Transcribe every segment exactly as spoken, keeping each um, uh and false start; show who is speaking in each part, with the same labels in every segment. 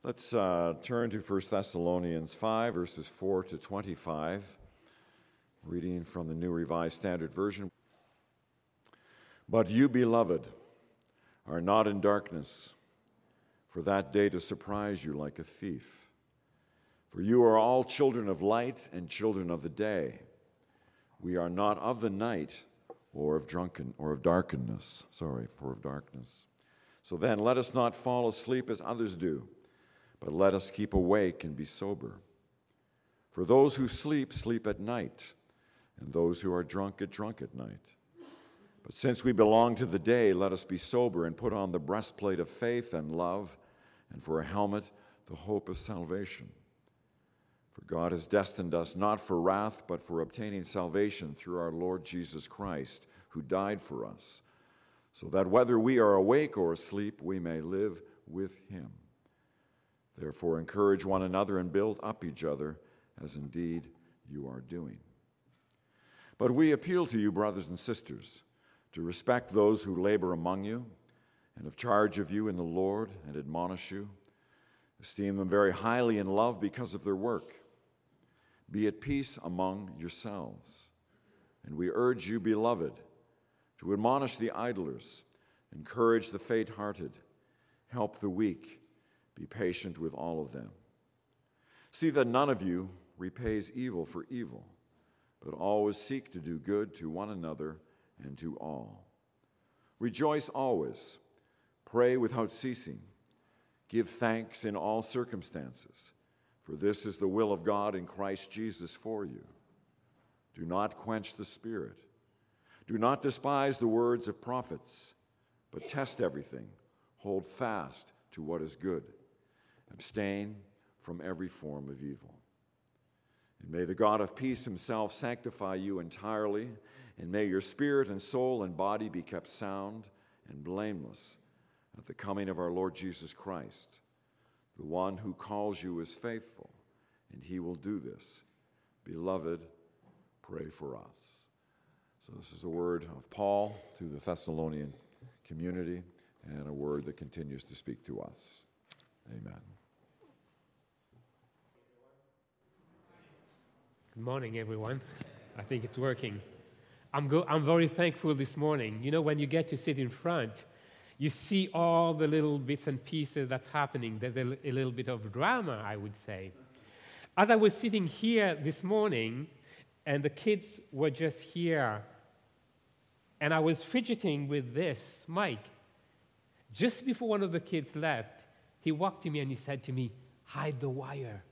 Speaker 1: Let's uh, turn to First Thessalonians five, verses four to twenty-five, reading from the New Revised Standard Version. But you, beloved, are not in darkness, for that day to surprise you like a thief. For you are all children of light and children of the day. We are not of the night or of drunken or of darkness. Sorry, for of darkness. So then, let us not fall asleep as others do, but let us keep awake and be sober. For those who sleep, sleep at night, and those who are drunk, get drunk at night. But since we belong to the day, let us be sober and put on the breastplate of faith and love, and for a helmet, the hope of salvation. For God has destined us not for wrath, but for obtaining salvation through our Lord Jesus Christ, who died for us, so that whether we are awake or asleep, we may live with him. Therefore, encourage one another and build up each other, as indeed you are doing. But we appeal to you, brothers and sisters, to respect those who labor among you and have charge of you in the Lord and admonish you. Esteem them very highly in love because of their work. Be at peace among yourselves. And we urge you, beloved, to admonish the idlers, encourage the faint-hearted, help the weak, be patient with all of them. See that none of you repays evil for evil, but always seek to do good to one another and to all. Rejoice always, pray without ceasing, give thanks in all circumstances, for this is the will of God in Christ Jesus for you. Do not quench the Spirit. Do not despise the words of prophets, but test everything. Hold fast to what is good. Abstain from every form of evil. And may the God of peace himself sanctify you entirely, and may your spirit and soul and body be kept sound and blameless at the coming of our Lord Jesus Christ. The one who calls you is faithful, and he will do this. Beloved, pray for us. So this is a word of Paul to the Thessalonian community, and a word that continues to speak to us. Amen.
Speaker 2: Good morning, everyone. I think it's working. I'm, go- I'm very thankful this morning. You know, when you get to sit in front, you see all the little bits and pieces that's happening. There's a, a little bit of drama, I would say. As I was sitting here this morning, and the kids were just here, and I was fidgeting with this mic, just before one of the kids left, he walked to me and he said to me, "Hide the wire."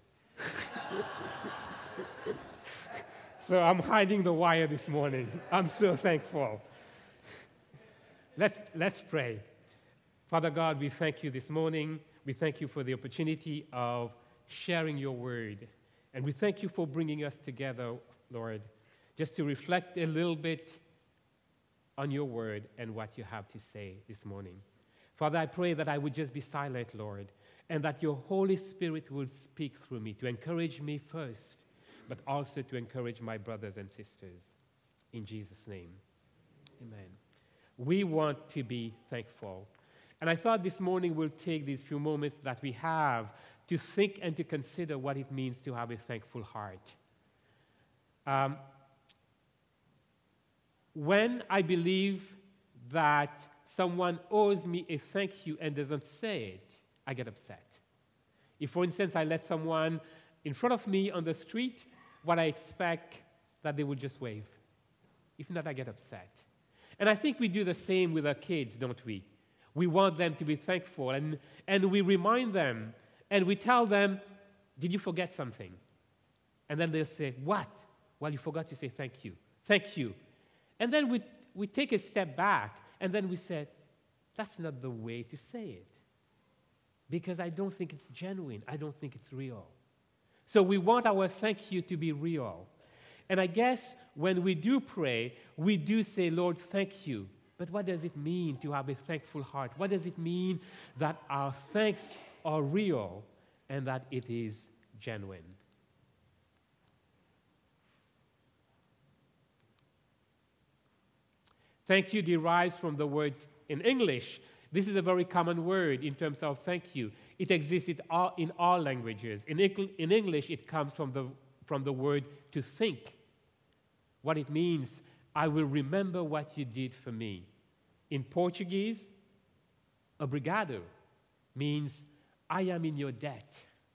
Speaker 2: So I'm hiding the wire this morning. I'm so thankful. Let's, let's pray. Father God, we thank you this morning. We thank you for the opportunity of sharing your word. And we thank you for bringing us together, Lord, just to reflect a little bit on your word and what you have to say this morning. Father, I pray that I would just be silent, Lord, and that your Holy Spirit will speak through me to encourage me first, but also to encourage my brothers and sisters. In Jesus' name, amen. We want to be thankful. And I thought this morning we'll take these few moments that we have to think and to consider what it means to have a thankful heart. Um, when I believe that someone owes me a thank you and doesn't say it, I get upset. If, for instance, I let someone in front of me on the street, what I expect that they would just wave. If not, I get upset. And I think we do the same with our kids, don't we? We want them to be thankful, and, and we remind them, and we tell them, "Did you forget something?" And then they'll say, "What?" "Well, you forgot to say thank you." Thank you. And then we, we take a step back, and then we say, that's not the way to say it, because I don't think it's genuine. I don't think it's real. So we want our thank you to be real. And I guess when we do pray, we do say, "Lord, thank you." But what does it mean to have a thankful heart? What does it mean that our thanks are real and that it is genuine? Thank you derives from the word in English This is a very common word in terms of thank you. It exists in all, in all languages. In, in English, it comes from the, from the word to think. What it means, I will remember what you did for me. In Portuguese, obrigado means I am in your debt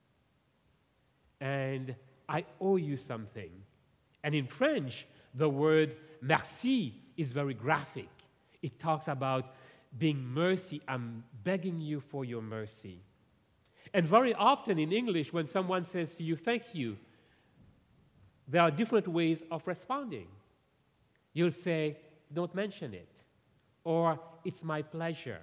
Speaker 2: and I owe you something. And in French, the word merci is very graphic. It talks about being mercy. I'm begging you for your mercy. And very often in English, when someone says to you, thank you, there are different ways of responding. You'll say, don't mention it, or it's my pleasure.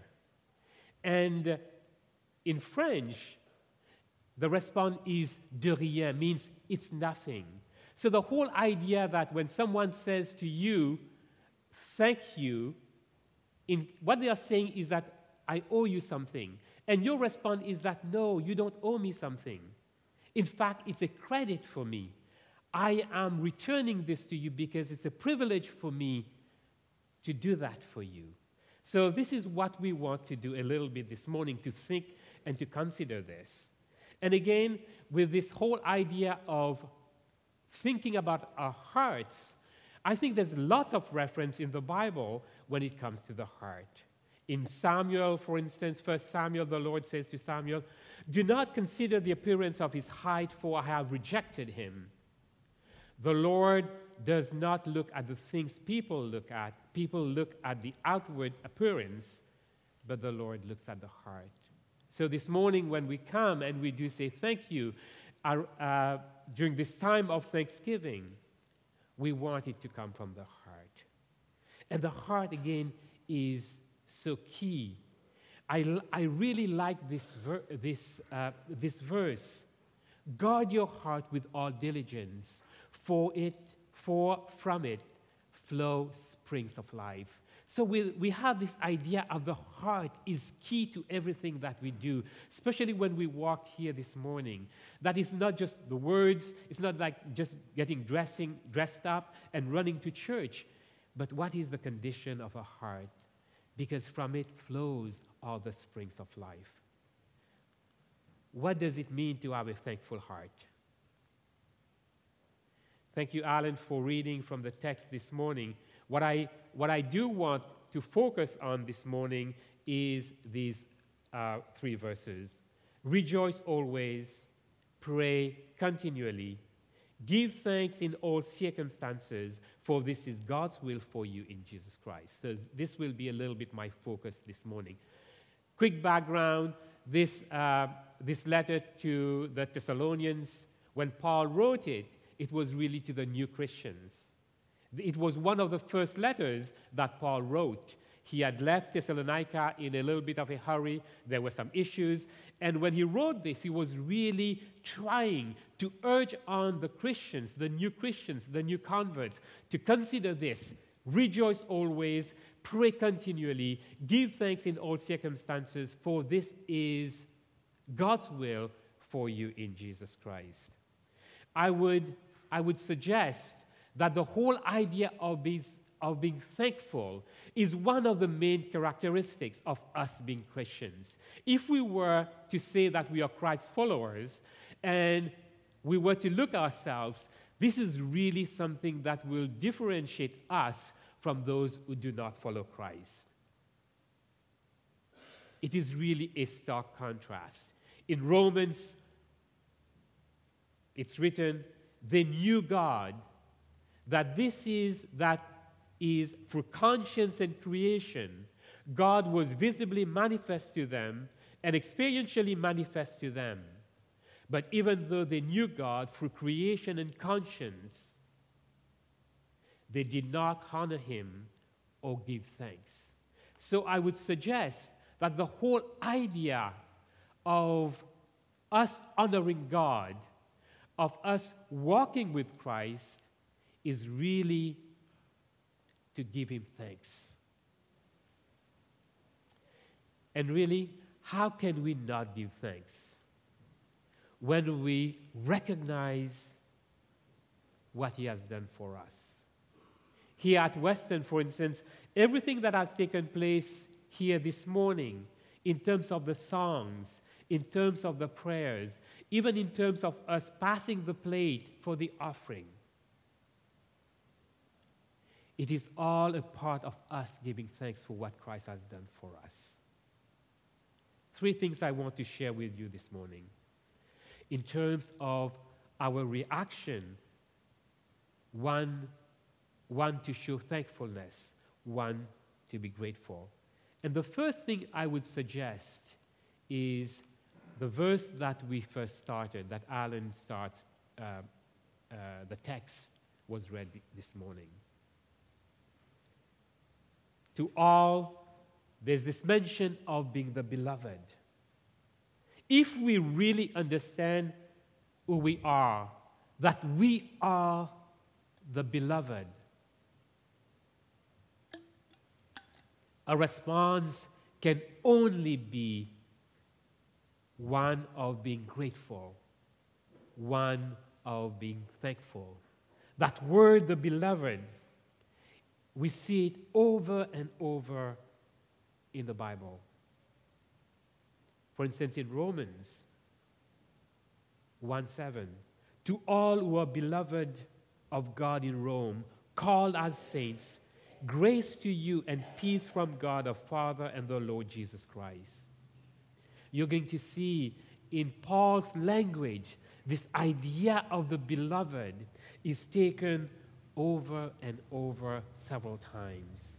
Speaker 2: And in French, the response is de rien, means it's nothing. So the whole idea that when someone says to you, thank you, in, what they are saying is that I owe you something. And your response is that, no, you don't owe me something. In fact, it's a credit for me. I am returning this to you because it's a privilege for me to do that for you. So this is what we want to do a little bit this morning, to think and to consider this. And again, with this whole idea of thinking about our hearts, I think there's lots of reference in the Bible when it comes to the heart. In Samuel, for instance, First Samuel, the Lord says to Samuel, do not consider the appearance of his height, for I have rejected him. The Lord does not look at the things people look at. People look at the outward appearance, but the Lord looks at the heart. So this morning when we come and we do say thank you, uh, uh, during this time of Thanksgiving, we want it to come from the heart. And the heart, again, is so key. I, I really like this, ver- this, uh, this verse. Guard your heart with all diligence, for it, for from it flow springs of life. So we, we have this idea of the heart is key to everything that we do, especially when we walked here this morning. That is not just the words, it's not like just getting dressing, dressed up and running to church, but what is the condition of a heart? Because from it flows all the springs of life. What does it mean to have a thankful heart? Thank you, Alan, for reading from the text this morning. What I, what I do want to focus on this morning is these uh, three verses. Rejoice always, pray continually, give thanks in all circumstances, for this is God's will for you in Jesus Christ. So this will be a little bit my focus this morning. Quick background, this, uh, this letter to the Thessalonians, when Paul wrote it, it was really to the new Christians. It was one of the first letters that Paul wrote. He had left Thessalonica in a little bit of a hurry. There were some issues. And when he wrote this, he was really trying to urge on the Christians, the new Christians, the new converts, to consider this. Rejoice always, pray continually, give thanks in all circumstances, for this is God's will for you in Jesus Christ. I would, I would suggest that the whole idea of being, of being thankful is one of the main characteristics of us being Christians. If we were to say that we are Christ followers and we were to look at ourselves, this is really something that will differentiate us from those who do not follow Christ. It is really a stark contrast. In Romans, it's written, they knew God, that this is, that is through conscience and creation, God was visibly manifest to them and experientially manifest to them. But even though they knew God through creation and conscience, they did not honor him or give thanks. So I would suggest that the whole idea of us honoring God, of us walking with Christ, is really to give him thanks. And really, how can we not give thanks when we recognize what he has done for us? Here at Western, for instance, everything that has taken place here this morning, in terms of the songs, in terms of the prayers, even in terms of us passing the plate for the offering. It is all a part of us giving thanks for what Christ has done for us. Three things I want to share with you this morning. In terms of our reaction, one, one to show thankfulness, one to be grateful. And the first thing I would suggest is the verse that we first started, that Alan starts, uh, uh, the text was read this morning. To all, there's this mention of being the beloved. If we really understand who we are, that we are the beloved, a response can only be one of being grateful, one of being thankful. That word, the beloved, we see it over and over in the Bible. For instance, in Romans one seven, to all who are beloved of God in Rome, called as saints, grace to you and peace from God our Father and the Lord Jesus Christ. You're going to see in Paul's language, this idea of the beloved is taken over and over several times.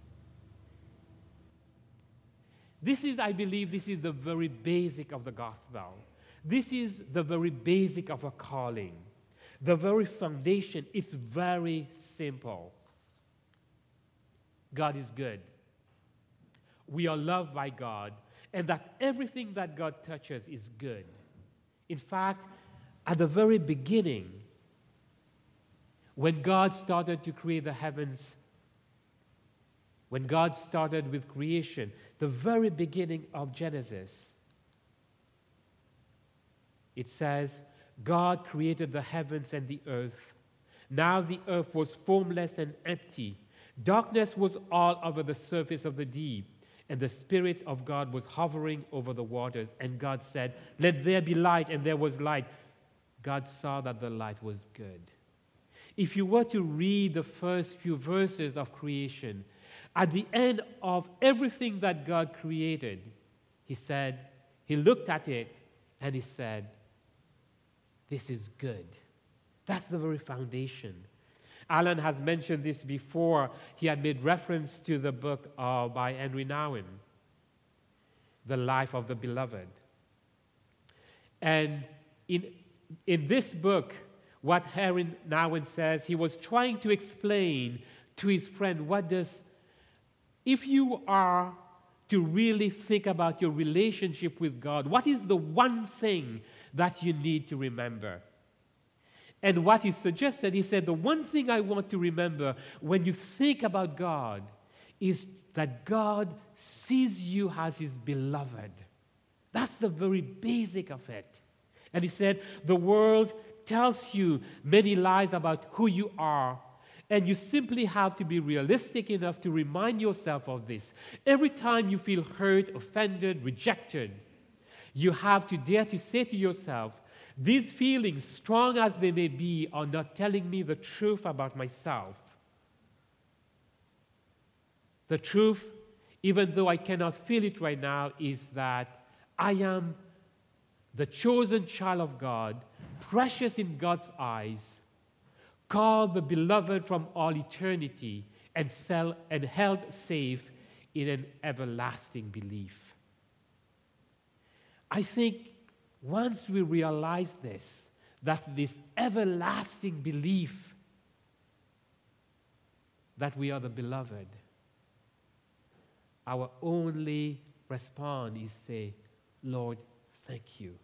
Speaker 2: This is, I believe, this is the very basic of the gospel. This is the very basic of a calling. The very foundation, it's very simple. God is good. We are loved by God, and that everything that God touches is good. In fact, at the very beginning, when God started to create the heavens, when God started with creation, the very beginning of Genesis, it says, God created the heavens and the earth. Now the earth was formless and empty. Darkness was all over the surface of the deep, and the Spirit of God was hovering over the waters. And God said, let there be light, and there was light. God saw that the light was good. If you were to read the first few verses of creation, at the end of everything that God created, he said, he looked at it, and he said, this is good. That's the very foundation. Alan has mentioned this before. He had made reference to the book uh, by Henry Nouwen, The Life of the Beloved. And in, in this book, what Henry Nouwen says, he was trying to explain to his friend, what does, if you are to really think about your relationship with God, what is the one thing that you need to remember? And what he suggested, he said, the one thing I want to remember when you think about God is that God sees you as his beloved. That's the very basic of it. And he said, the world tells you many lies about who you are, and you simply have to be realistic enough to remind yourself of this. Every time you feel hurt, offended, rejected, you have to dare to say to yourself, these feelings, strong as they may be, are not telling me the truth about myself. The truth, even though I cannot feel it right now, is that I am the chosen child of God, precious in God's eyes, called the beloved from all eternity, and, sell, and held safe in an everlasting belief. I think once we realize this, that this everlasting belief that we are the beloved, our only response is say, Lord, thank you.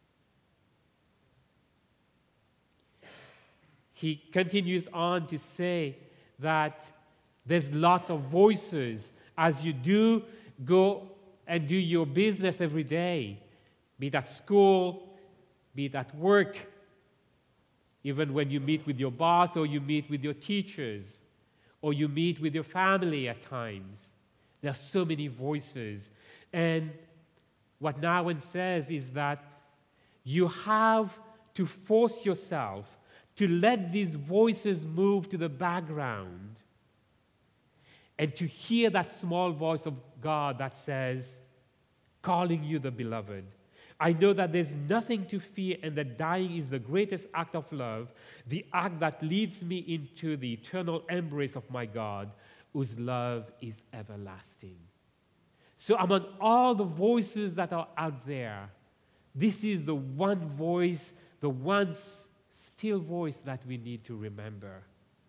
Speaker 2: He continues on to say that there's lots of voices as you do go and do your business every day, be it at school, be it at work, even when you meet with your boss or you meet with your teachers or you meet with your family at times. There are so many voices. And what Narwan says is that you have to force yourself to let these voices move to the background and to hear that small voice of God that says, calling you the beloved. I know that there's nothing to fear and that dying is the greatest act of love, the act that leads me into the eternal embrace of my God, whose love is everlasting. So among all the voices that are out there, this is the one voice, the one still voice that we need to remember.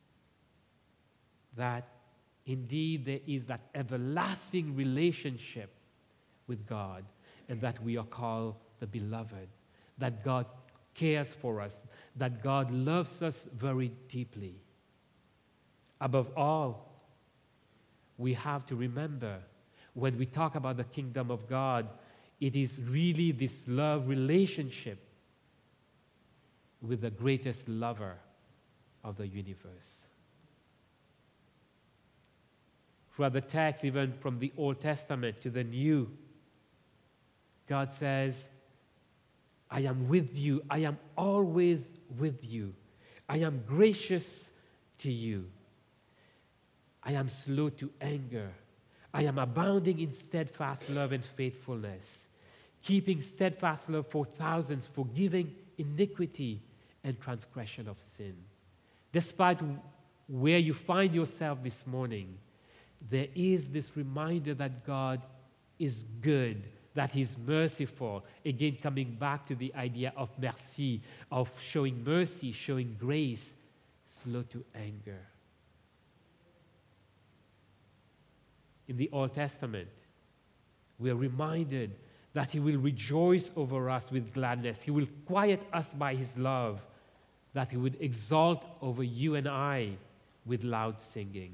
Speaker 2: That indeed there is that everlasting relationship with God, and that we are called the beloved, that God cares for us, that God loves us very deeply. Above all, we have to remember when we talk about the kingdom of God, it is really this love relationship with the greatest lover of the universe. Throughout the text, even from the Old Testament to the New, God says, I am with you. I am always with you. I am gracious to you. I am slow to anger. I am abounding in steadfast love and faithfulness, keeping steadfast love for thousands, forgiving iniquity and transgression of sin. Despite where you find yourself this morning, there is this reminder that God is good, that He's merciful. Again, coming back to the idea of merci, of showing mercy, showing grace, slow to anger. In the Old Testament, we are reminded that He will rejoice over us with gladness. He will quiet us by His love, that He would exalt over you and I with loud singing.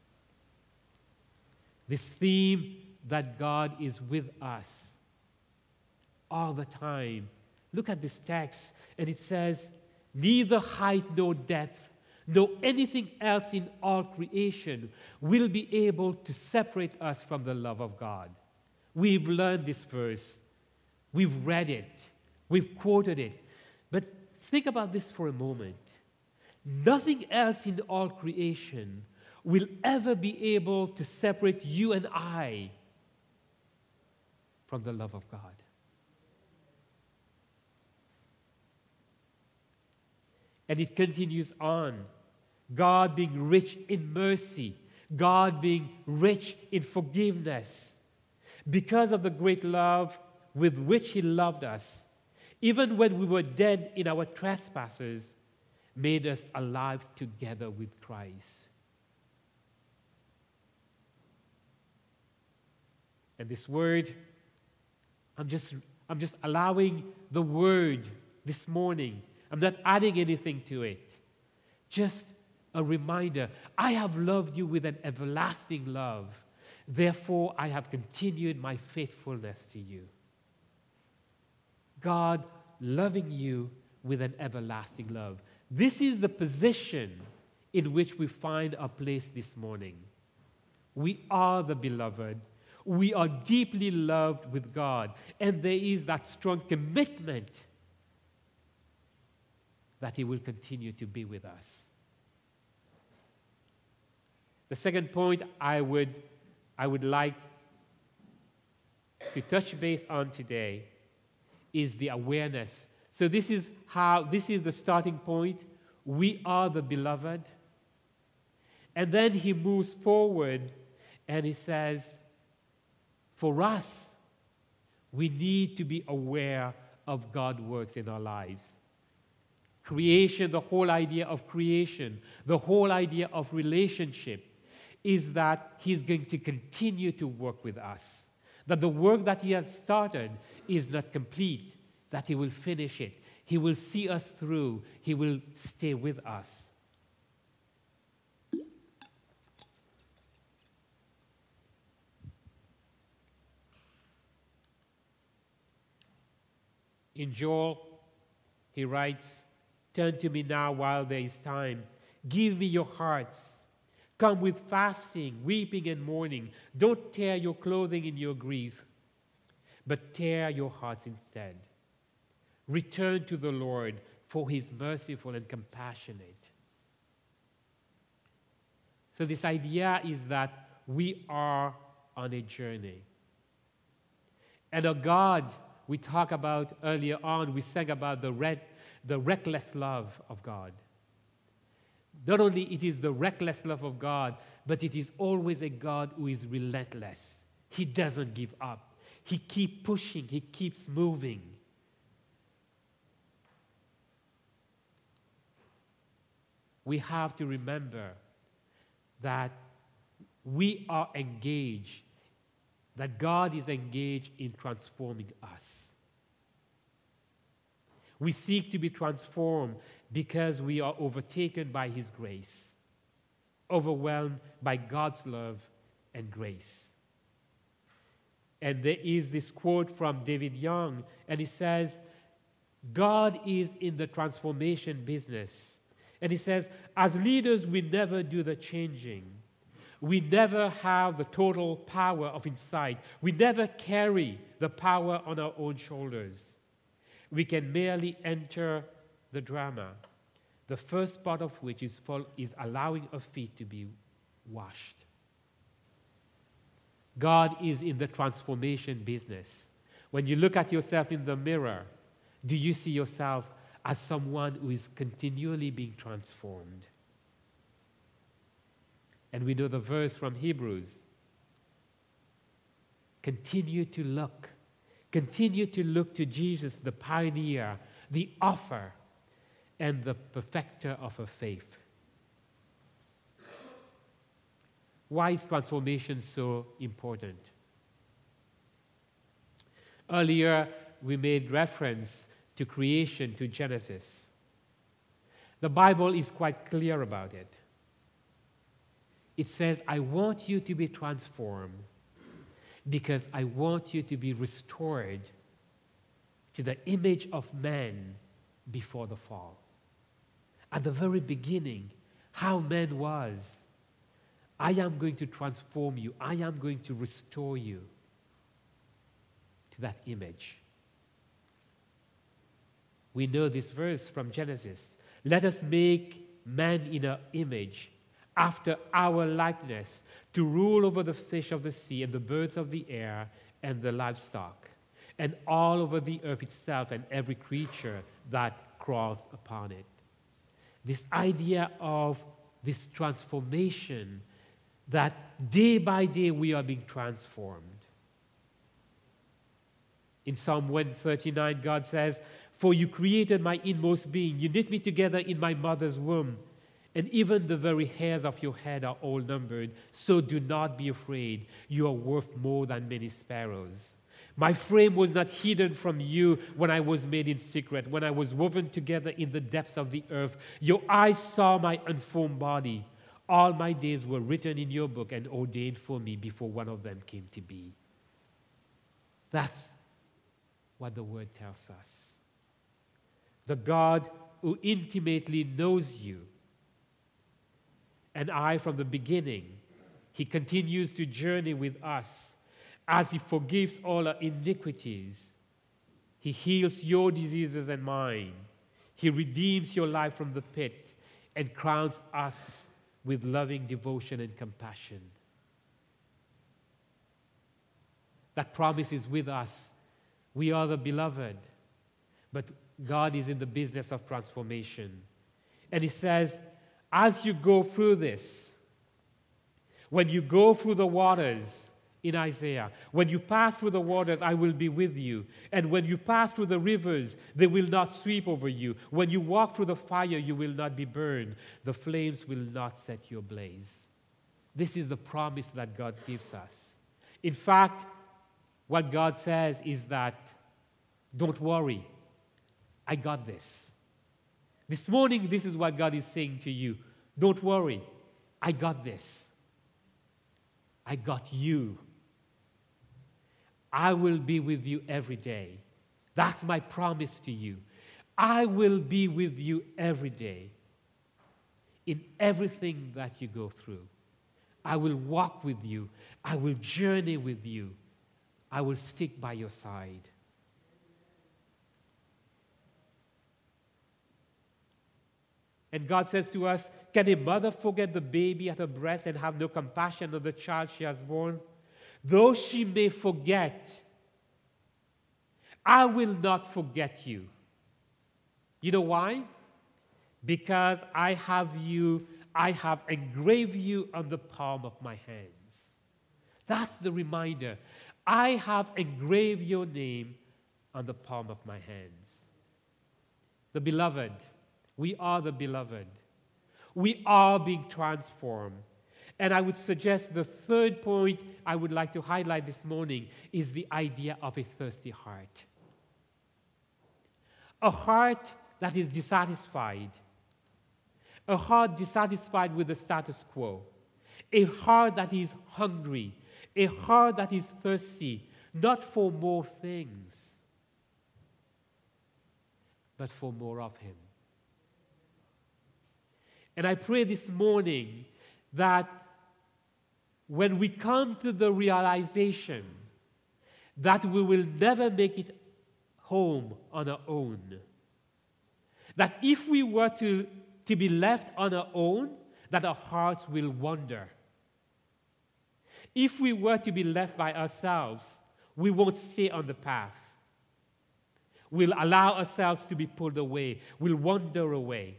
Speaker 2: This theme that God is with us all the time. Look at this text, and it says, neither height nor depth, nor anything else in all creation will be able to separate us from the love of God. We've learned this verse. We've read it. We've quoted it. But think about this for a moment. Nothing else in all creation will ever be able to separate you and I from the love of God. And it continues on. God being rich in mercy, God being rich in forgiveness. Because of the great love with which He loved us, even when we were dead in our trespasses, made us alive together with Christ. And this word, I'm just, I'm just allowing the word this morning. I'm not adding anything to it. Just a reminder, I have loved you with an everlasting love. Therefore, I have continued my faithfulness to you. God loving you with an everlasting love. This is the position in which we find our place this morning. We are the beloved. We are deeply loved with God. And there is that strong commitment that He will continue to be with us. The second point I would, I would like to touch base on today is the awareness. So this is how, this is the starting point. We are the beloved. And then he moves forward and he says, for us, we need to be aware of God's works in our lives. Creation, the whole idea of creation, the whole idea of relationship is that He's going to continue to work with us. That the work that He has started is not complete, that He will finish it. He will see us through. He will stay with us. In Joel, he writes, turn to me now while there is time. Give me your hearts. Come with fasting, weeping, and mourning. Don't tear your clothing in your grief, but tear your hearts instead. Return to the Lord, for he is merciful and compassionate. So this idea is that we are on a journey. And a God we talked about earlier on, we sang about the, red, the reckless love of God. Not only it is the reckless love of God, but it is always a God who is relentless. He doesn't give up. He keeps pushing. He keeps moving. We have to remember that we are engaged, that God is engaged in transforming us. We seek to be transformed because we are overtaken by His grace, overwhelmed by God's love and grace. And there is this quote from David Young, and he says, God is in the transformation business. And he says, as leaders, we never do the changing. We never have the total power of insight. We never carry the power on our own shoulders. We can merely enter the drama, the first part of which is, for, is allowing our feet to be washed. God is in the transformation business. When you look at yourself in the mirror, do you see yourself as someone who is continually being transformed? And we know the verse from Hebrews. Continue to look. Continue to look to Jesus, the pioneer, the author, and the perfecter of our faith. Why is transformation so important? Earlier, we made reference to creation, to Genesis. The Bible is quite clear about it. It says, I want you to be transformed because I want you to be restored to the image of man before the fall. At the very beginning, how man was, I am going to transform you. I am going to restore you to that image. We know this verse from Genesis. Let us make man in our image, after our likeness, to rule over the fish of the sea and the birds of the air and the livestock, and all over the earth itself and every creature that crawls upon it. This idea of this transformation, that day by day we are being transformed. In Psalm one thirty-nine, God says, for you created my inmost being. You knit me together in my mother's womb. And even the very hairs of your head are all numbered. So do not be afraid. You are worth more than many sparrows. My frame was not hidden from you when I was made in secret, when I was woven together in the depths of the earth. Your eyes saw my unformed body. All my days were written in your book and ordained for me before one of them came to be. That's what the word tells us. The God who intimately knows you. And I, from the beginning, He continues to journey with us as He forgives all our iniquities. He heals your diseases and mine. He redeems your life from the pit and crowns us with loving devotion and compassion. That promise is with us. We are the beloved, but God is in the business of transformation. And He says, as you go through this, when you go through the waters in Isaiah, when you pass through the waters, I will be with you. And when you pass through the rivers, they will not sweep over you. When you walk through the fire, you will not be burned. The flames will not set you ablaze. This is the promise that God gives us. In fact, what God says is that, don't worry, I got this. This morning, this is what God is saying to you. Don't worry, I got this. I got you. I will be with you every day. That's my promise to you. I will be with you every day in everything that you go through. I will walk with you. I will journey with you. I will stick by your side. And God says to us, can a mother forget the baby at her breast and have no compassion on the child she has born? Though she may forget, I will not forget you. You know why? Because I have you, I have engraved you on the palm of my hands. That's the reminder. I have engraved your name on the palm of my hands. The beloved. We are the beloved. We are being transformed. And I would suggest the third point I would like to highlight this morning is the idea of a thirsty heart. A heart that is dissatisfied. A heart dissatisfied with the status quo. A heart that is hungry. A heart that is thirsty, not for more things, but for more of Him. And I pray this morning that when we come to the realization that we will never make it home on our own, that if we were to, to be left on our own, that our hearts will wander. If we were to be left by ourselves, we won't stay on the path. We'll allow ourselves to be pulled away. We'll wander away.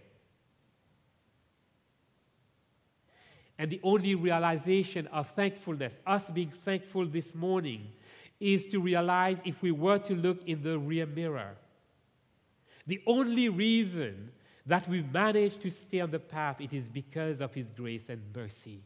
Speaker 2: And the only realization of thankfulness, us being thankful this morning, is to realize if we were to look in the rear mirror, the only reason that we've managed to stay on the path, it is because of His grace and mercy.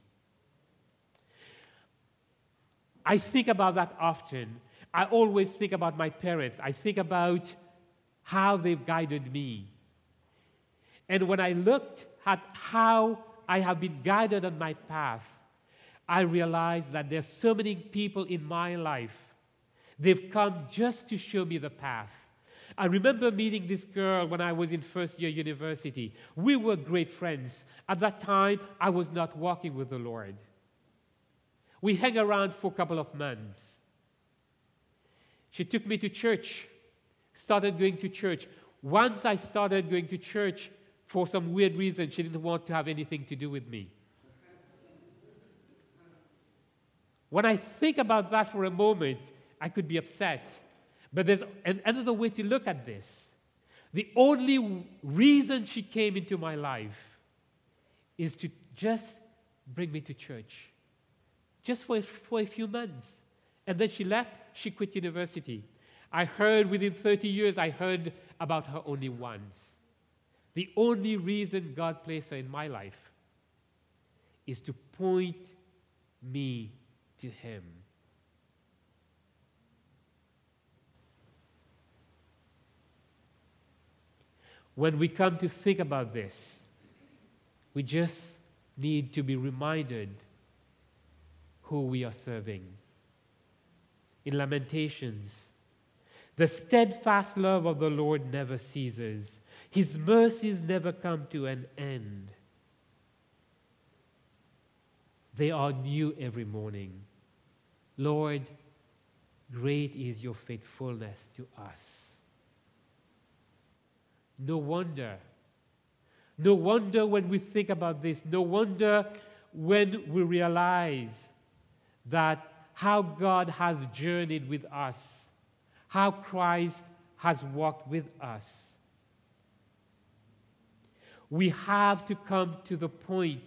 Speaker 2: I think about that often. I always think about my parents. I think about how they've guided me. And when I looked at how I have been guided on my path, I realized that there's so many people in my life. They've come just to show me the path. I remember meeting this girl when I was in first year university. We were great friends. At that time, I was not walking with the Lord. We hung around for a couple of months. She took me to church, started going to church. Once I started going to church, for some weird reason, she didn't want to have anything to do with me. When I think about that for a moment, I could be upset. But there's an, another way to look at this. The only reason she came into my life is to just bring me to church. Just for a, for a few months. And then she left, she quit university. I heard within thirty years, I heard about her only once. The only reason God placed her in my life is to point me to Him. When we come to think about this, we just need to be reminded who we are serving. In Lamentations, the steadfast love of the Lord never ceases. His mercies never come to an end. They are new every morning. Lord, great is your faithfulness to us. No wonder. No wonder when we think about this. No wonder when we realize that how God has journeyed with us, how Christ has walked with us. We have to come to the point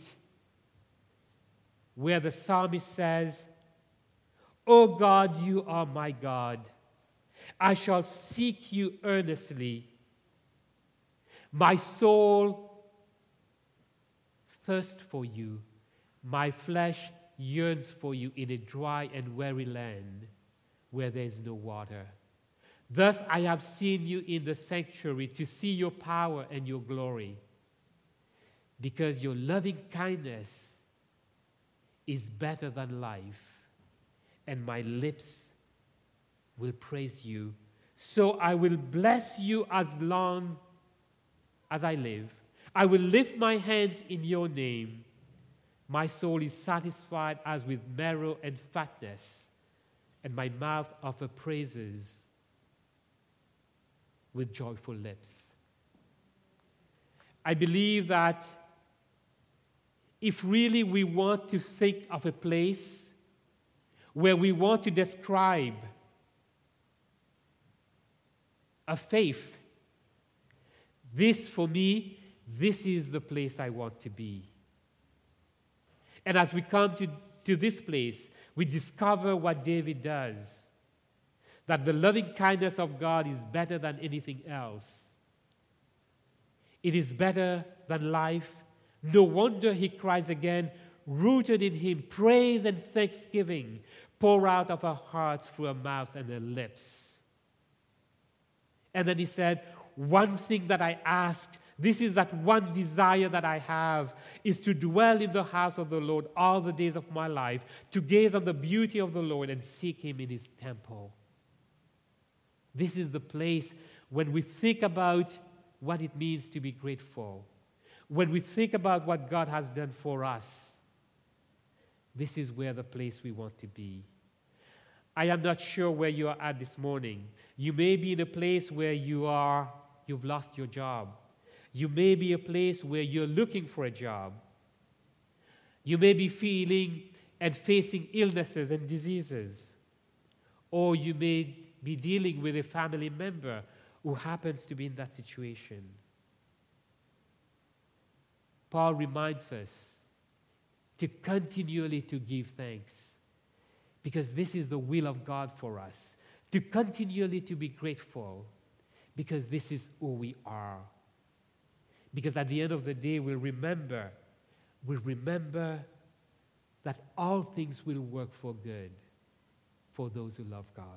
Speaker 2: where the psalmist says, "O God, you are my God. I shall seek you earnestly. My soul thirsts for you. My flesh yearns for you in a dry and weary land where there is no water. Thus I have seen you in the sanctuary to see your power and your glory. Because your loving kindness is better than life, and my lips will praise you. So I will bless you as long as I live. I will lift my hands in your name. My soul is satisfied as with marrow and fatness, and my mouth offers praises with joyful lips. I believe that if really we want to think of a place where we want to describe a faith, this for me, this is the place I want to be. And as we come to, to this place, we discover what David does, that the loving kindness of God is better than anything else. It is better than life. No wonder he cries again, rooted in him, praise and thanksgiving pour out of our hearts through our mouths and our lips. And then he said, one thing that I ask, this is that one desire that I have, is to dwell in the house of the Lord all the days of my life, to gaze on the beauty of the Lord and seek him in his temple. This is the place when we think about what it means to be grateful, when we think about what God has done for us. This is where the place we want to be. I am not sure where you are at this morning. You may be in a place where you are, you've lost your job. You may be a place where you're looking for a job. You may be feeling and facing illnesses and diseases. Or you may be dealing with a family member who happens to be in that situation. Paul reminds us to continually to give thanks, because this is the will of God for us, to continually to be grateful, because this is who we are. Because at the end of the day, we'll remember, we'll remember that all things will work for good for those who love God.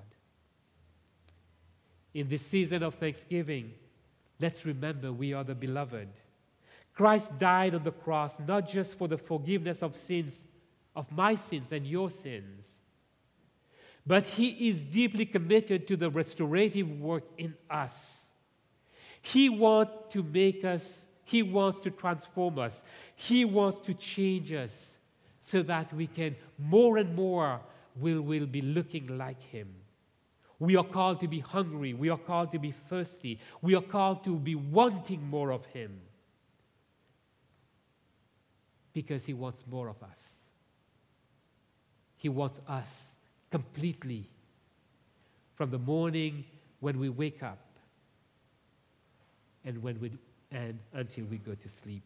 Speaker 2: In this season of Thanksgiving, let's remember we are the beloved. Christ died on the cross not just for the forgiveness of sins, of my sins and your sins, but he is deeply committed to the restorative work in us. He wants to make us, he wants to transform us, he wants to change us so that we can more and more will, will be looking like him. We are called to be hungry. We are called to be thirsty. We are called to be wanting more of him, because he wants more of us. He wants us completely, from the morning when we wake up and when we and until we go to sleep.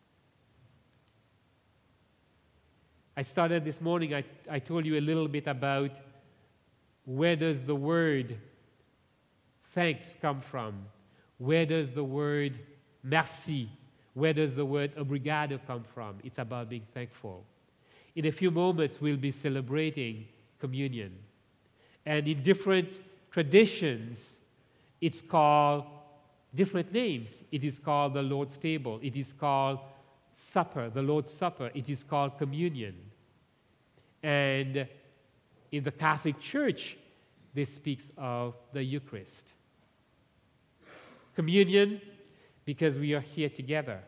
Speaker 2: I started this morning, I, I told you a little bit about where does the word thanks come from? Where does the word merci, where does the word obrigado come from? It's about being thankful. In a few moments, we'll be celebrating communion. And in different traditions, it's called different names. It is called the Lord's table. It is called supper, the Lord's Supper. It is called communion. And in the Catholic Church, this speaks of the Eucharist. Communion, because we are here together.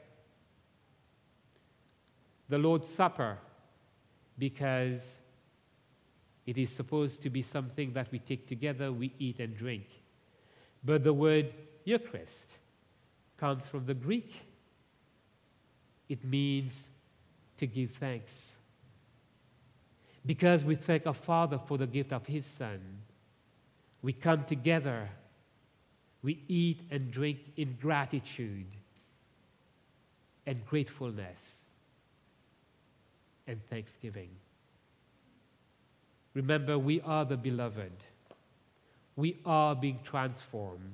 Speaker 2: The Lord's Supper, because it is supposed to be something that we take together, we eat and drink. But the word Eucharist comes from the Greek. It means to give thanks. Because we thank our Father for the gift of his Son, we come together, we eat and drink in gratitude and gratefulness and thanksgiving. Remember, we are the beloved. We are being transformed.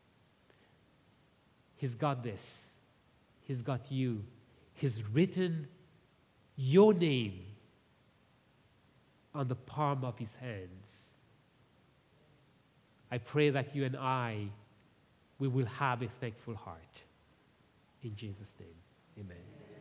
Speaker 2: He's got this. He's got you. He's written your name on the palm of his hands. I pray that you and I, we will have a thankful heart. In Jesus' name, amen.